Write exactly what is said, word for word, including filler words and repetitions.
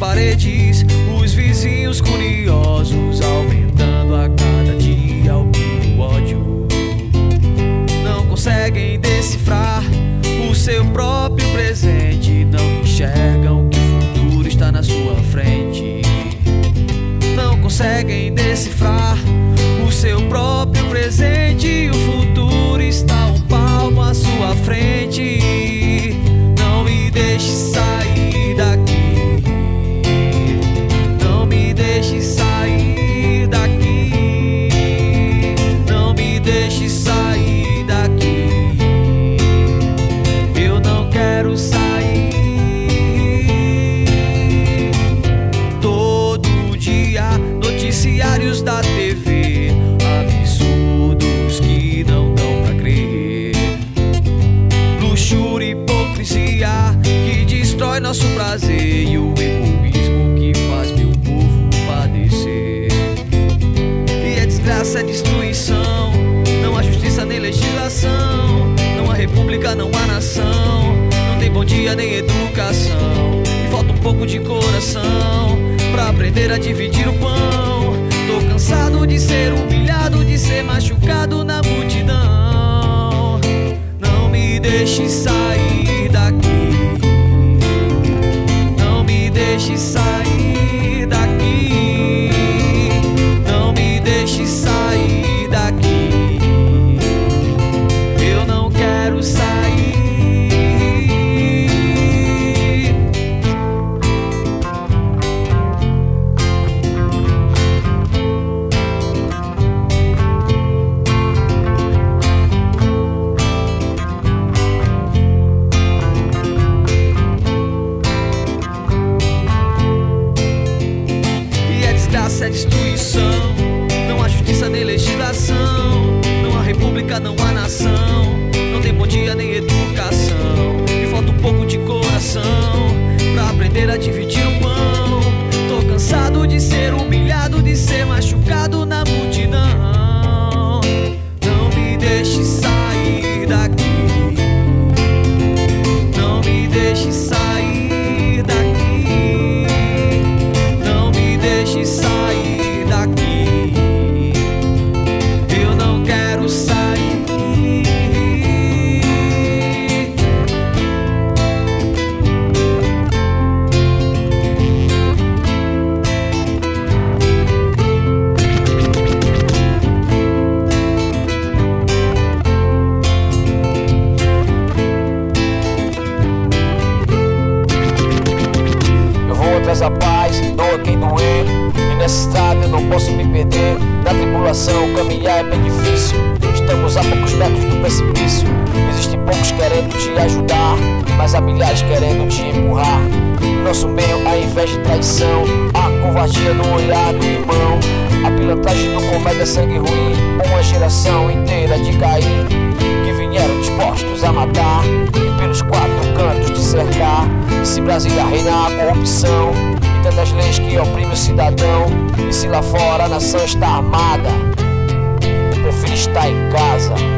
paredes, os vizinhos curiosos, aumentando a cada dia o puro ódio. Não conseguem decifrar o seu próprio presente, não enxergam que o futuro está na sua frente. Não conseguem decifrar o seu próprio presente, o futuro está um palmo à sua frente. Não me deixe sair daqui, não me deixe sair daqui, não me deixe sair daqui. Eu não quero sair. Todo dia noticiários da T V, absurdos que não dão pra crer. Luxúria e hipocrisia que destrói nosso prazer, e o egoísmo que faz meu povo padecer. E é desgraça, é destruição, não há justiça nem legislação, não há república, não há nação, não tem bom dia nem educação, e falta um pouco de coração pra aprender a dividir o pão. Tô cansado de ser humilhado, de ser machucado na multidão. Não me deixe sair daqui, não me deixe sair daqui, não me deixe sair daqui. Eu não quero sair. É destruição, não há justiça nem legislação, não há república, não há nação, não tem bom dia nem educação, e falta um pouco de coração pra aprender a dividir o pão. Tô cansado de ser humilhado, de ser machucado na multidão. Não me deixe sair daqui, não me deixe sair daqui, não me deixe sair. Eu não quero sair. Eu vou atrás da paz, doa quem doer, e nessa estrada eu não posso me perder. Na tribulação caminhar é bem difícil, estamos a poucos metros do precipício. Existem poucos querendo te ajudar, mas há milhares querendo te empurrar. No nosso meio há inveja e traição, a covardia no olhar do irmão, a pilantragem do comédia sangue ruim. Uma geração inteira de Caim, que vieram dispostos a matar e pelos quatro cantos te cercar. E se Brasília reina a corrupção, tantas leis que oprimem o cidadão, e se lá fora a nação está armada, eu prefiro estar em casa.